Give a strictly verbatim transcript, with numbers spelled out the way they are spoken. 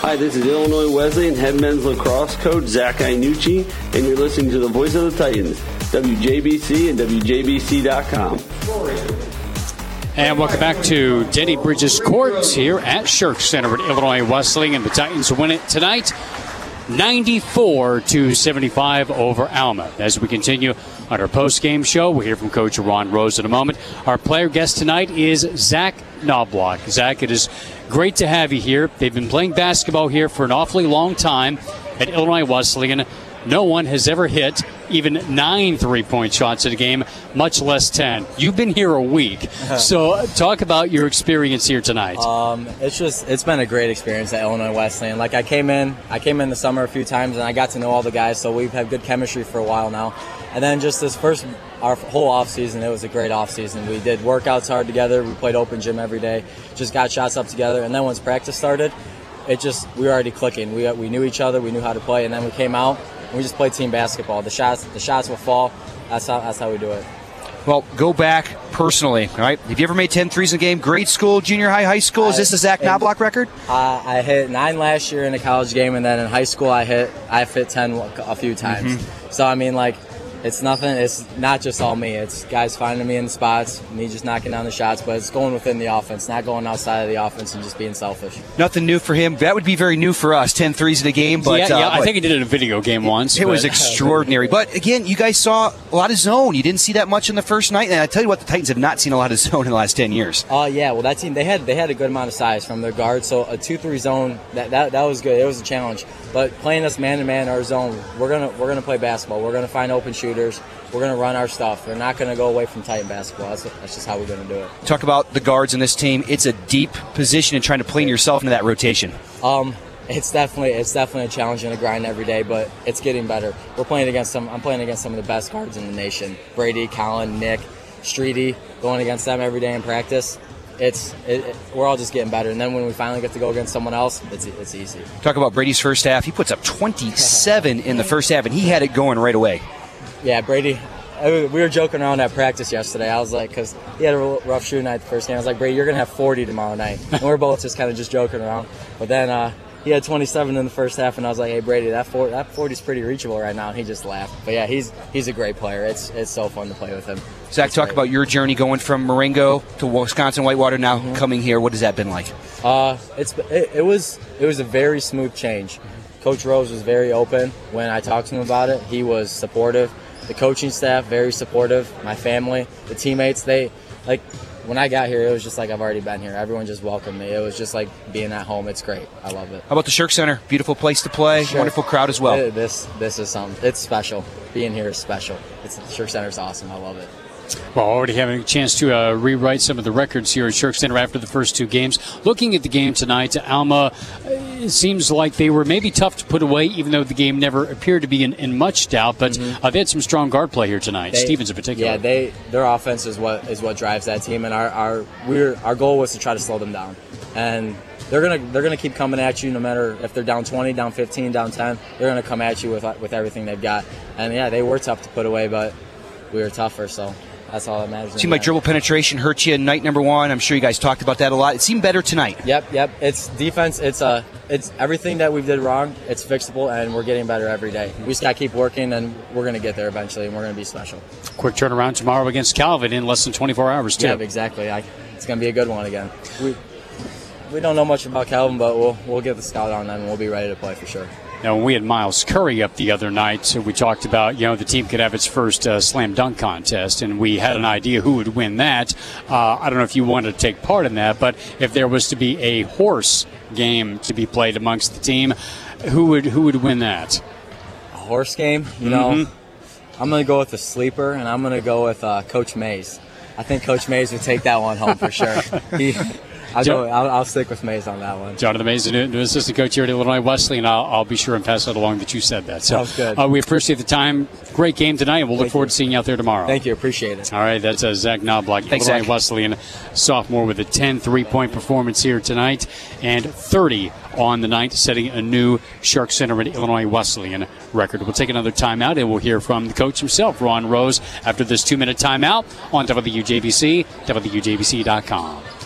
Hi, this is Illinois Wesleyan head men's lacrosse coach Zach Iannucci, and you're listening to the Voice of the Titans, W J B C and W J B C dot com. And welcome back to Denny Bridges Court here at Shirk Center at Illinois Wesleyan, and the Titans win it tonight, ninety-four to seventy-five over Alma. As we continue on our post-game show, we'll hear from Coach Ron Rose in a moment. Our player guest tonight is Zach Knobloch. Zach, it is great to have you here. They've been playing basketball here for an awfully long time at Illinois Wesleyan. No one has ever hit even nine three-point shots in a game, much less ten. You've been here a week, so talk about your experience here tonight. Um, it's just it's been a great experience at Illinois Wesleyan. Like I came in, I came in the summer a few times, and I got to know all the guys. So we've had good chemistry for a while now. And then just this first, our whole off season, it was a great off season. We did workouts hard together. We played open gym every day. Just got shots up together. And then once practice started, it just we were already clicking. We we knew each other. We knew how to play. And then we came out. We just played team basketball. The shots, the shots will fall. That's how that's how we do it. Well, go back personally, all right? Have you ever made ten threes in a game? Grade school, junior high, high school? Is this a Zach Knobloch record? Uh, I hit nine last year in a college game, and then in high school I hit I hit ten a few times. Mm-hmm. So I mean, like, it's nothing. It's not just all me. It's guys finding me in the spots, me just knocking down the shots, but it's going within the offense, not going outside of the offense and just being selfish. Nothing new for him. That would be very new for us, ten threes in a game. But, yeah, yeah uh, I think he did it in a video game once. It but. was extraordinary. But, again, you guys saw a lot of zone. You didn't see that much in the first night. And I tell you what, the Titans have not seen a lot of zone in the last ten years. Oh, uh, yeah. Well, that team, they had they had a good amount of size from their guards. So a two three zone, that, that, that was good. It was a challenge. But playing us man-to-man, our zone, we're going to we're gonna play basketball. We're going to find open shooters. We're going to run our stuff. We're not going to go away from Titan basketball. That's, that's just how we're going to do it. Talk about the guards in this team. It's a deep position and trying to play yourself into that rotation. Um, it's definitely it's definitely a challenge and a grind every day, but it's getting better. We're playing against some. I'm playing against some of the best guards in the nation. Brady, Colin, Nick, Streety, going against them every day in practice. It's it, it, we're all just getting better, and then when we finally get to go against someone else, it's it's easy. Talk about Brady's first half. He puts up twenty-seven in the first half, and he had it going right away. Yeah, Brady. We were joking around at practice yesterday. I was like, because he had a rough shooting night the first game. I was like, Brady, you're going to have forty tomorrow night. And we're both just kind of just joking around. But then uh, he had twenty-seven in the first half, and I was like, hey, Brady, that forty, that forty is pretty reachable right now. And he just laughed. But, yeah, he's he's a great player. It's it's so fun to play with him. Zach, it's talk great. about your journey going from Marengo to Wisconsin Whitewater, now mm-hmm. coming here. What has that been like? Uh, it's it, it was it was a very smooth change. Coach Rose was very open when I talked to him about it. He was supportive. The coaching staff, very supportive. My family, the teammates, they, like, when I got here, it was just like I've already been here. Everyone just welcomed me. It was just like being at home. It's great. I love it. How about the Shirk Center? Beautiful place to play. Sure. Wonderful crowd as well. This this is something. It's special. Being here is special. It's, the Shirk Center is awesome. I love it. Well, already having a chance to uh, rewrite some of the records here at Shirk Center after the first two games. Looking at the game tonight, Alma, it seems like they were maybe tough to put away, even though the game never appeared to be in, in much doubt. But mm-hmm. uh, they had some strong guard play here tonight. They, Stevens in particular. Yeah, they their offense is what is what drives that team, and our our we're, our goal was to try to slow them down. And they're gonna they're gonna keep coming at you, no matter if they're down twenty, down fifteen, down ten. They're gonna come at you with with everything they've got. And yeah, they were tough to put away, but we were tougher. So. That's all that matters. It seemed like dribble penetration hurt you night number one. I'm sure you guys talked about that a lot. It seemed better tonight. Yep, yep. It's defense. It's uh, it's everything that we did wrong. It's fixable, and we're getting better every day. We just got to keep working, and we're going to get there eventually, and we're going to be special. Quick turnaround tomorrow against Calvin in less than twenty-four hours, too. Yeah, exactly. I, it's going to be a good one again. We we don't know much about Calvin, but we'll we'll get the scout on them, and we'll be ready to play for sure. Now, when we had Miles Curry up the other night, we talked about, you know, the team could have its first uh, slam dunk contest, and we had an idea who would win that. Uh, I don't know if you wanted to take part in that, but if there was to be a horse game to be played amongst the team, who would who would win that? A horse game? You know, mm-hmm. I'm going to go with the sleeper, and I'm going to go with uh, Coach Mays. I think Coach Mays would take that one home for sure. He... I'll, go, I'll, I'll stick with Mays on that one. Jonathan Mays, the new assistant coach here at Illinois Wesleyan, and I'll, I'll be sure and pass that along that you said that. So, Sounds good. Uh, we appreciate the time. Great game tonight, and we'll Thank look forward you. to seeing you out there tomorrow. Thank you. Appreciate it. All right, that's uh, Zach Knobloch, Thanks, Illinois Zach. Wesleyan sophomore with a ten three-point performance here tonight and thirty on the night, setting a new Shirk Center at Illinois Wesleyan record. We'll take another timeout, and we'll hear from the coach himself, Ron Rose, after this two-minute timeout on W J B C, W J B C dot com.